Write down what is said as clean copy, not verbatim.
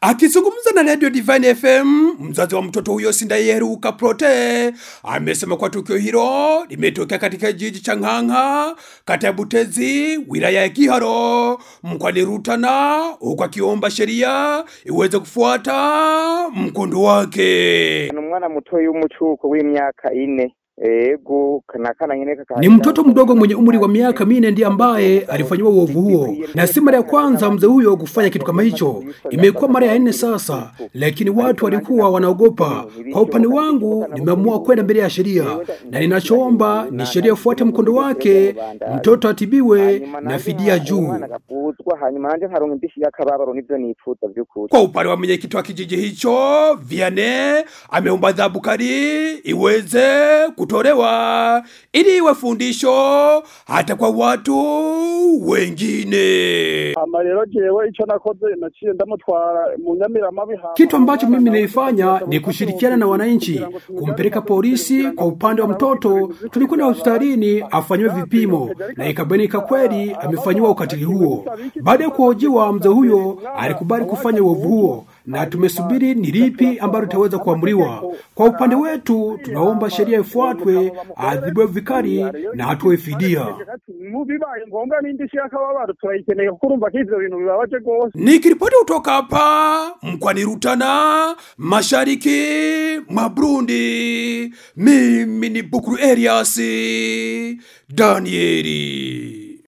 Akizungumza na Radio Divine FM, mzazi wa mtoto huyo Sindayeruka Prote amesema kwa tukio hilo limetokea katika jiji cha Ng'ang'a, kata ya Butezi, wilaya ya Giharo, mkoani Rutana, huku akiomba sheria iweze kufuata mkondo wake. Mwana muto y'umucuko w'imyaka 4. Ni mtoto mdogo mwenye umri wa miaka 4 ndiye ambaye alifanywa uovu huo, na si mara ya kwanza mzee huyo kufanya kitu kama hicho. Imekuwa mara ya 4 sasa, lakini watu walikuwa wanaogopa. Kwa upande wangu nimeamua kwenda mbele ya sheria, na ninachoomba ni sheria ifuate mkondo wake, mtoto atibiwe na fidia juu. Kwa upande wa mwenyekiti wa kijiji hicho Vianney ameomba adhabu kali iweze kutolewa ili iwe fundisho hata kwa watu wengine. Kitu ambacho mimi nilifanya ni kushirikiana na wananchi kumpeleka polisi. Kwa upande wa mtoto tulikwenda hospitalini afanywe vipimo na ikabainika kweli amefanywa ukatili huo. Baada ya kuhojiwa, mzee huyo alikubali kufanya uovu huo, na tumesubiri ni lipi ambalo litaweza kuamriwa. Kwa upande wetu tunaomba sheria ifuatwe, adhibiwe vikali na atoe fidia. Nikiripoti kutoka hapa mkoani Rutana, mashariki mwa Burundi, mimi ni Bukuru Elias Danieli.